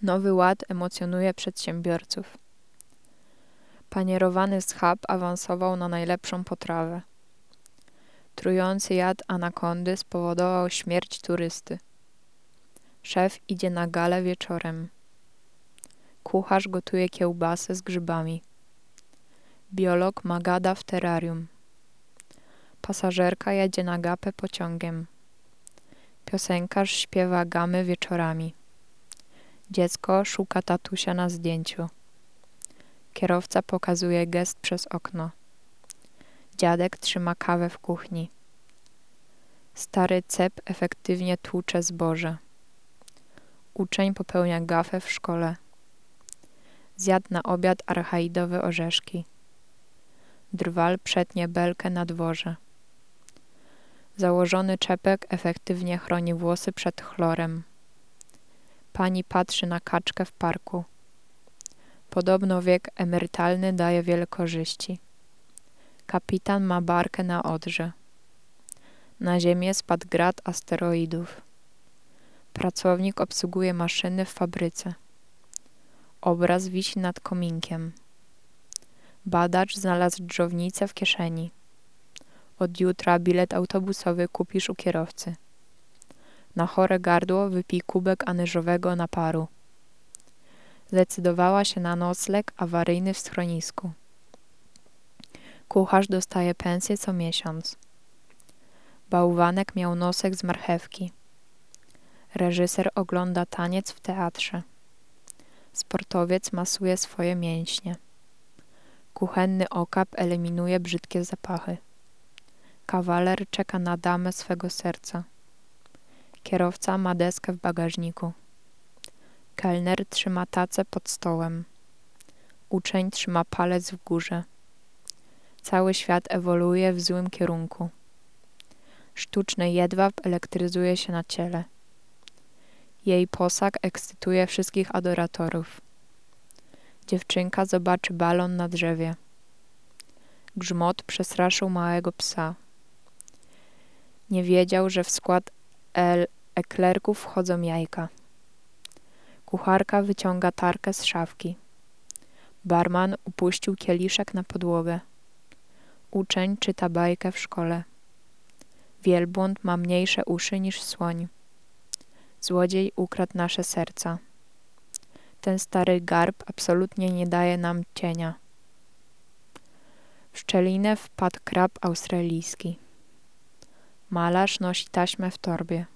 Nowy Ład emocjonuje przedsiębiorców. Panierowany schab awansował na najlepszą potrawę. Trujący jad anakondy spowodował śmierć turysty. Szef idzie na galę wieczorem. Kucharz gotuje kiełbasę z grzybami. Biolog ma gada w terrarium. Pasażerka jedzie na gapę pociągiem. Piosenkarz śpiewa gamy wieczorami. Dziecko szuka tatusia na zdjęciu. Kierowca pokazuje gest przez okno. Dziadek trzyma kawę w kuchni. Stary cep efektywnie tłucze zboże. Uczeń popełnia gafę w szkole. Zjadł na obiad archaidowe orzeszki. Drwal przetnie belkę na dworze. Założony czepek efektywnie chroni włosy przed chlorem. Pani patrzy na kaczkę w parku. Podobno wiek emerytalny daje wiele korzyści. Kapitan ma barkę na Odrze. Na ziemię spadł grad asteroidów. Pracownik obsługuje maszyny w fabryce. Obraz wisi nad kominkiem. Badacz znalazł dżdżownicę w kieszeni. Od jutra bilet autobusowy kupisz u kierowcy. Na chore gardło wypij kubek anyżowego naparu. Zdecydowała się na nocleg awaryjny w schronisku. Kucharz dostaje pensję co miesiąc. Bałwanek miał nosek z marchewki. Reżyser ogląda taniec w teatrze. Sportowiec masuje swoje mięśnie. Kuchenny okap eliminuje brzydkie zapachy. Kawaler czeka na damę swego serca. Kierowca ma deskę w bagażniku. Kelner trzyma tacę pod stołem. Uczeń trzyma palec w górze. Cały świat ewoluuje w złym kierunku. Sztuczny jedwab elektryzuje się na ciele. Jej posag ekscytuje wszystkich adoratorów. Dziewczynka zobaczy balon na drzewie. Grzmot przestraszył małego psa. Nie wiedział, że w skład eklerków wchodzą jajka. Kucharka wyciąga tarkę z szafki. Barman upuścił kieliszek na podłogę. Uczeń czyta bajkę w szkole. Wielbłąd ma mniejsze uszy niż słoń. Złodziej ukradł nasze serca. Ten stary garb absolutnie nie daje nam cienia. W szczelinę wpadł krab australijski. Malarz nosi taśmę w torbie.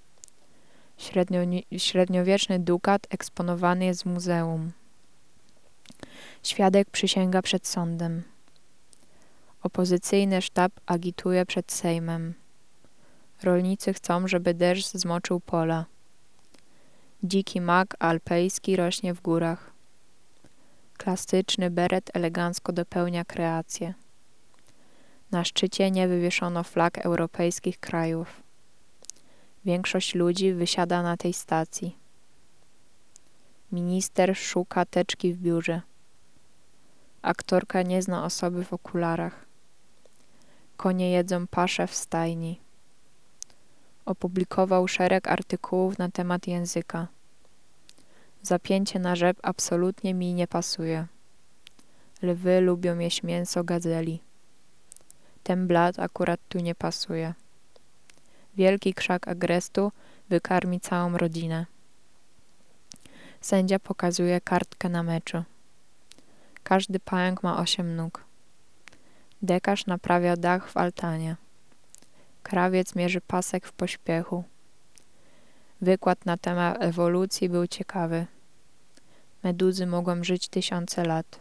Średniowieczny dukat eksponowany jest w muzeum. Świadek przysięga przed sądem. Opozycyjny sztab agituje przed Sejmem. Rolnicy chcą, żeby deszcz zmoczył pola. Dziki mak alpejski rośnie w górach. Klasyczny beret elegancko dopełnia kreację. Na szczycie nie wywieszono flag europejskich krajów. Większość ludzi wysiada na tej stacji. Minister szuka teczki w biurze. Aktorka nie zna osoby w okularach. Konie jedzą paszę w stajni. Opublikował szereg artykułów na temat języka. Zapięcie na rzep absolutnie mi nie pasuje. Lwy lubią jeść mięso gazeli. Ten blat akurat tu nie pasuje. Wielki krzak agrestu wykarmi całą rodzinę. Sędzia pokazuje kartkę na meczu. Każdy pająk ma 8 nóg. Dekarz naprawia dach w altanie. Krawiec mierzy pasek w pośpiechu. Wykład na temat ewolucji był ciekawy. Meduzy mogą żyć 1000 lat.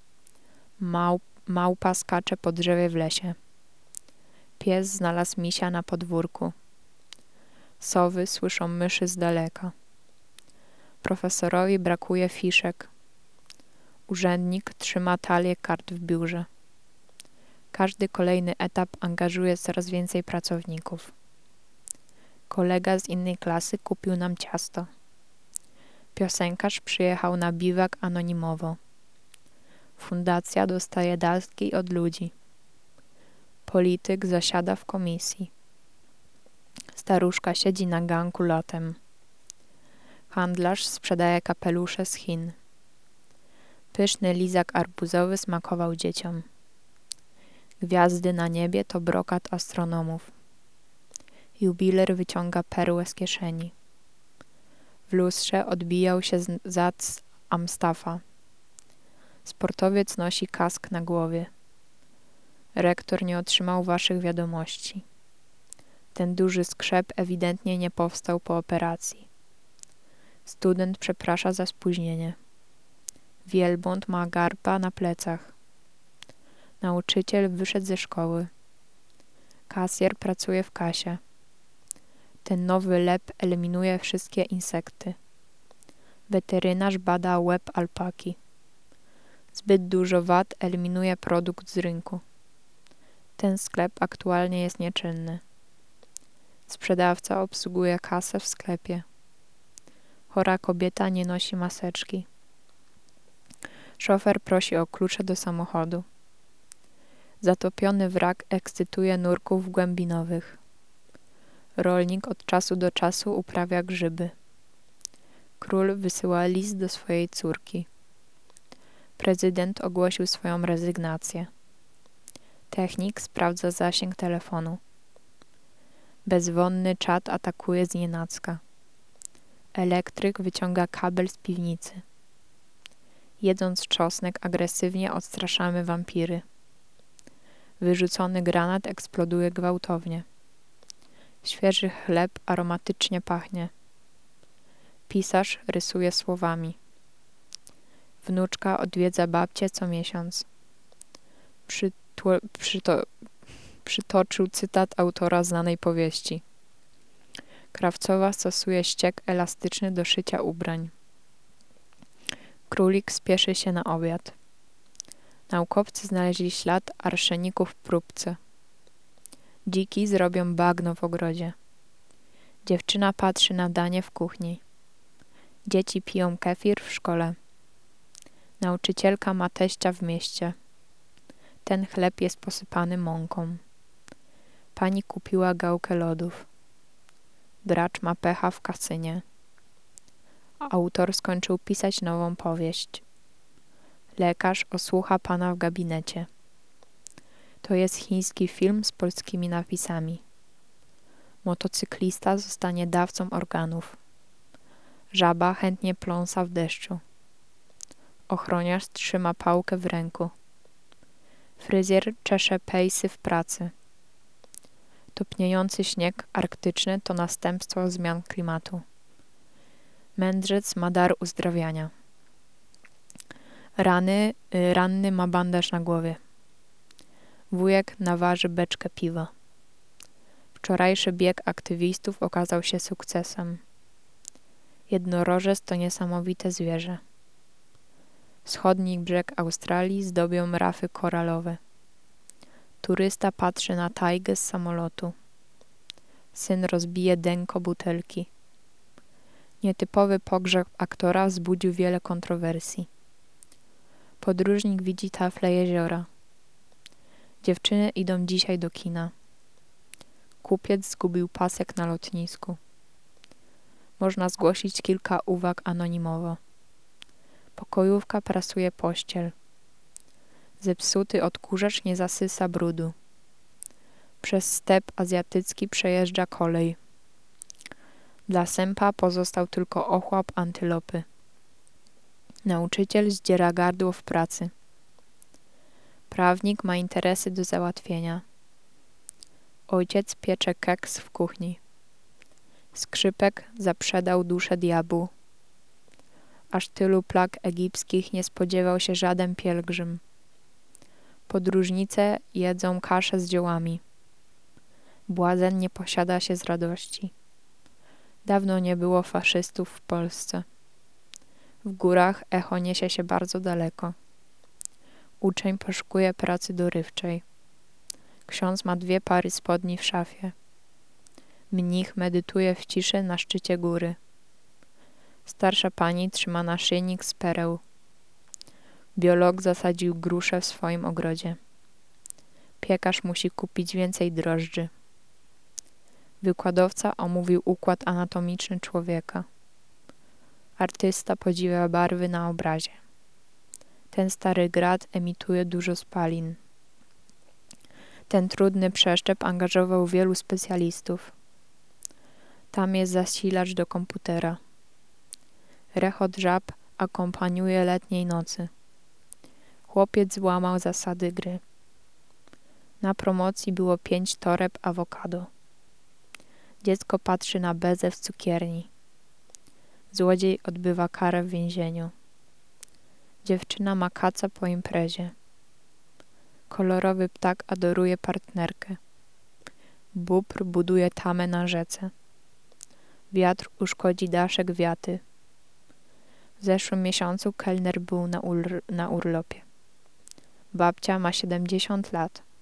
Małpa skacze po drzewie w lesie. Pies znalazł misia na podwórku. Sowy słyszą myszy z daleka. Profesorowi brakuje fiszek. Urzędnik trzyma talię kart w biurze. Każdy kolejny etap angażuje coraz więcej pracowników. Kolega z innej klasy kupił nam ciasto. Piosenkarz przyjechał na biwak anonimowo. Fundacja dostaje datki od ludzi. Polityk zasiada w komisji. Staruszka siedzi na ganku lotem. Handlarz sprzedaje kapelusze z Chin. Pyszny lizak arbuzowy smakował dzieciom. Gwiazdy na niebie to brokat astronomów. Jubiler wyciąga perłę z kieszeni. W lustrze odbijał się zad Amstafa. Sportowiec nosi kask na głowie. Rektor nie otrzymał waszych wiadomości. Ten duży skrzep ewidentnie nie powstał po operacji. Student przeprasza za spóźnienie. Wielbłąd ma garba na plecach. Nauczyciel wyszedł ze szkoły. Kasjer pracuje w kasie. Ten nowy lep eliminuje wszystkie insekty. Weterynarz bada łeb alpaki. Zbyt dużo wad eliminuje produkt z rynku. Ten sklep aktualnie jest nieczynny. Sprzedawca obsługuje kasę w sklepie. Chora kobieta nie nosi maseczki. Szofer prosi o klucze do samochodu. Zatopiony wrak ekscytuje nurków głębinowych. Rolnik od czasu do czasu uprawia grzyby. Król wysyła list do swojej córki. Prezydent ogłosił swoją rezygnację. Technik sprawdza zasięg telefonu. Bezwonny czad atakuje znienacka. Elektryk wyciąga kabel z piwnicy. Jedząc czosnek agresywnie odstraszamy wampiry. Wyrzucony granat eksploduje gwałtownie. Świeży chleb aromatycznie pachnie. Pisarz rysuje słowami. Wnuczka odwiedza babcię co miesiąc. Przytoczył cytat autora znanej powieści. Krawcowa stosuje ściek elastyczny do szycia ubrań. Królik spieszy się na obiad. Naukowcy znaleźli ślad arszeniku w próbce. Dziki zrobią bagno w ogrodzie. Dziewczyna patrzy na danie w kuchni. Dzieci piją kefir w szkole. Nauczycielka ma teścia w mieście. Ten chleb jest posypany mąką. Pani kupiła gałkę lodów. Dracz ma pecha w kasynie. Autor skończył pisać nową powieść. Lekarz osłucha pana w gabinecie. To jest chiński film z polskimi napisami. Motocyklista zostanie dawcą organów. Żaba chętnie pląsa w deszczu. Ochroniarz trzyma pałkę w ręku. Fryzjer czesze pejsy w pracy. Topniejący śnieg arktyczny to następstwo zmian klimatu. Mędrzec ma dar uzdrawiania. Ranny ma bandaż na głowie. Wujek naważy beczkę piwa. Wczorajszy bieg aktywistów okazał się sukcesem. Jednorożec to niesamowite zwierzę. Wschodni brzeg Australii zdobią rafy koralowe. Turysta patrzy na tajgę z samolotu. Syn rozbije denko butelki. Nietypowy pogrzeb aktora wzbudził wiele kontrowersji. Podróżnik widzi taflę jeziora. Dziewczyny idą dzisiaj do kina. Kupiec zgubił pasek na lotnisku. Można zgłosić kilka uwag anonimowo. Pokojówka prasuje pościel. Zepsuty odkurzacz nie zasysa brudu. Przez step azjatycki przejeżdża kolej. Dla sępa pozostał tylko ochłap antylopy. Nauczyciel zdziera gardło w pracy. Prawnik ma interesy do załatwienia. Ojciec piecze keks w kuchni. Skrzypek zaprzedał duszę diabłu. Aż tylu plag egipskich nie spodziewał się żaden pielgrzym. Podróżnice jedzą kaszę z ziołami. Błazen nie posiada się z radości. Dawno nie było faszystów w Polsce. W górach echo niesie się bardzo daleko. Uczeń poszukuje pracy dorywczej. Ksiądz ma 2 pary spodni w szafie. Mnich medytuje w ciszy na szczycie góry. Starsza pani trzyma naszyjnik z pereł. Biolog zasadził gruszę w swoim ogrodzie. Piekarz musi kupić więcej drożdży. Wykładowca omówił układ anatomiczny człowieka. Artysta podziwia barwy na obrazie. Ten stary grad emituje dużo spalin. Ten trudny przeszczep angażował wielu specjalistów. Tam jest zasilacz do komputera. Rechot żab akompaniuje letniej nocy. Chłopiec złamał zasady gry. Na promocji było 5 toreb awokado. Dziecko patrzy na bezę w cukierni. Złodziej odbywa karę w więzieniu. Dziewczyna ma kaca po imprezie. Kolorowy ptak adoruje partnerkę. Bóbr buduje tamę na rzece. Wiatr uszkodzi daszek wiaty. W zeszłym miesiącu kelner był na urlopie. Babcia ma 70 lat.